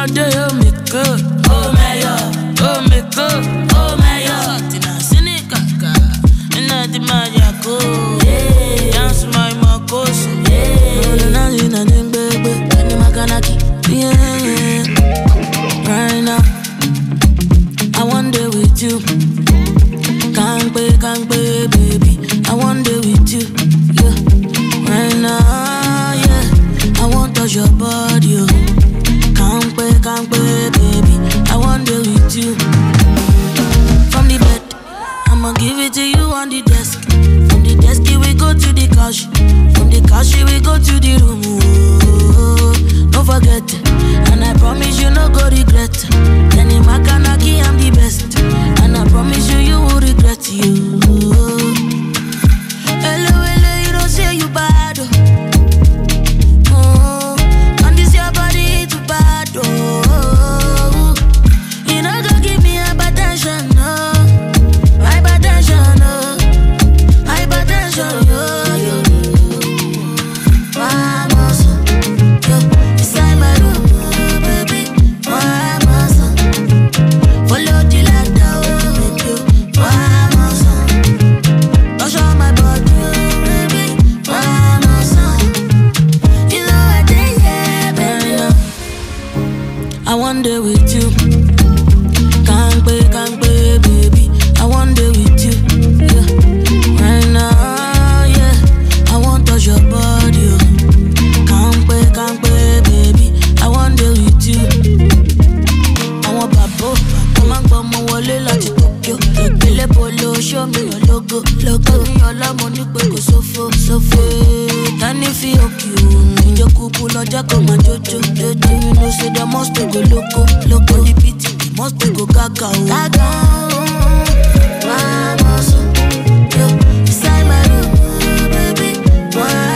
day, oh me good. Oh my God, oh me good. Oh my God, Tina Sinica, and not the Mayako. Dance my Makoso. Nothing, baby. Any Makanaki. Yeah. Right now, I wonder with you. Can't pay, baby. I wonder with you. Yeah. Right now, yeah. I want to touch your body, oh. Can't pay, baby. I wonder with you. From the bed, I'ma give it to you on the desk. From the desk, we go to the couch. From the couch, we go to the room. Oh, don't forget, and I promise you no go regret. Any Makanaki, I'm the best, and I promise you you will regret you. Hello, you don't say you bad. Oh, and this your body too bad. Oh, you know go give me hypertension, no, hypertension, no, hypertension, yo. Vamos, yo, inside my room, oh, baby. Vamos, follow the ladder, oh, baby. Vamos, touch on my body, oh, baby. Vamos, you know I did, yeah, baby. I wonder with you. Can't pay, baby. I wonder with you, yeah. Right now, yeah. I want to touch your body, oh. Can't pay, baby. I wonder with you. I want babo, come on, come on, wale lati Tokyo. Ekele polo, show me your logo. Me your love, money, go sofo. Tani fi okyo, injo kupu loja koma jojo. You know say they must go loco. The pity, must go gaga. Vamos, yo, inside my room, baby.